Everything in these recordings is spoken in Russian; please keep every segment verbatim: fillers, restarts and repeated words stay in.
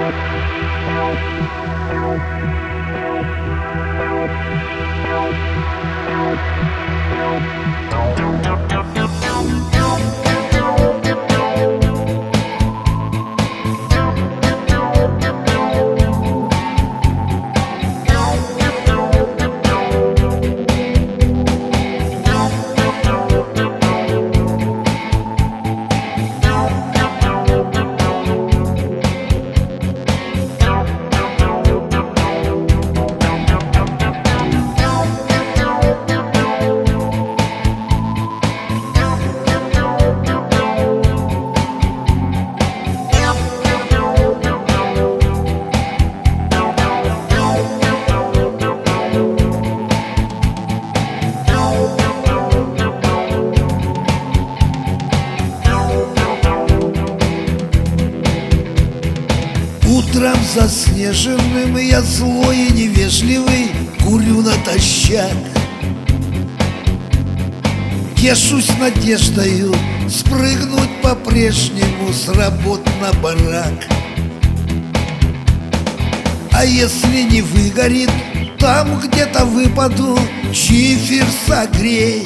Утром заснеженным я злой и невежливый курю натощак. Тешусь надеждою спрыгнуть по-прежнему с работ на барак. А если не выгорит, там где-то выпаду чифер согреть.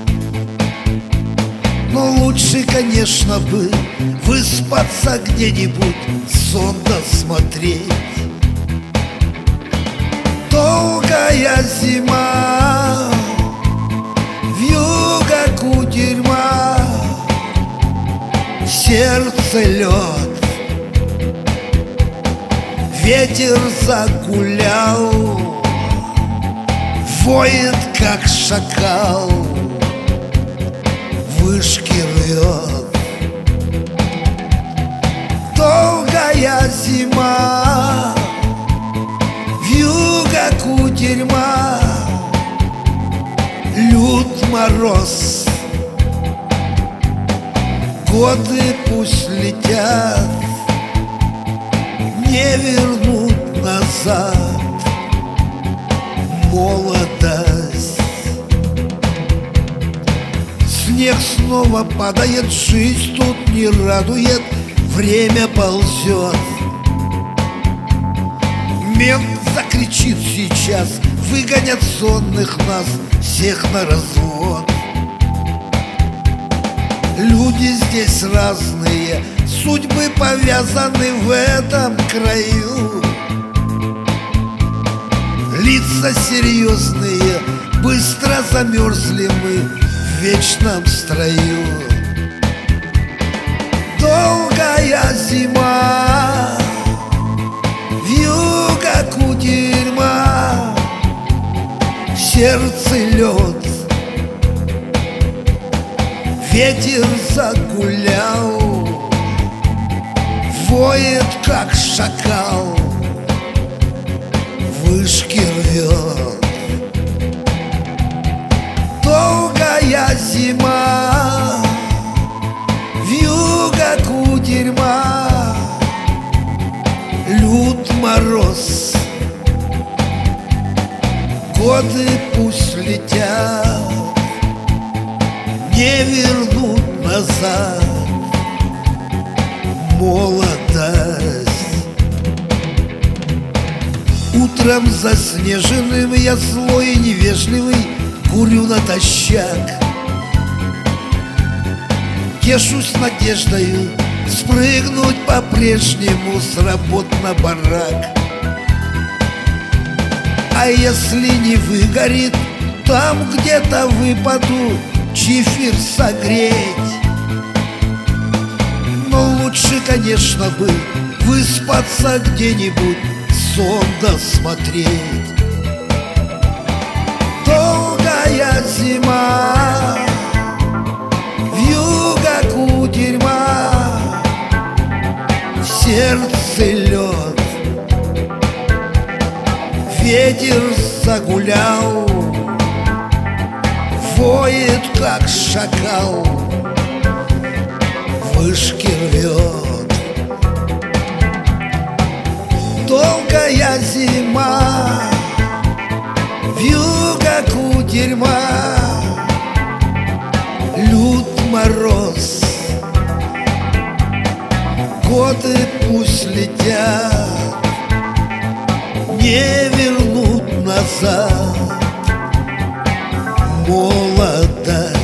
Но лучше, конечно, бы выспаться где-нибудь, сон досмотреть. Долгая зима, вьюга кутерьма, сердце лед, ветер загулял, воет, как шакал, вышки рвет. Долгая зима, вьюга кутерьма, лют мороз. Годы пусть летят, не вернут назад молодость. Снег снова падает, жизнь тут не радует, время ползет. Мент закричит сейчас, выгонят сонных нас всех на развод. Люди здесь разные, судьбы повязаны в этом краю. Лица серьезные, быстро замерзли мы в вечном строю. Долгая зима, вьюга кутерьма, сердце лед, ветер загулял, воет, как шакал, вышки рвет. Долгая зима, вьюга кутерьма, лют мороз. Годы пусть летят, не вернут назад молодость. Утром заснеженным я злой и невежливый курю натощак. Тешусь надеждою спрыгнуть по-прежнему с работ на барак. А если не выгорит, там где-то выпаду чифер согреть. Но лучше, конечно, бы выспаться где-нибудь, сон досмотреть. Долгая зима, вьюга кутерьма, сердце лед, ветер загулял, воет, как шакал, вышки рвет. Долгая зима, вьюга кутерьма, лют мороз. Годы пусть летят, не вернут назад молодость.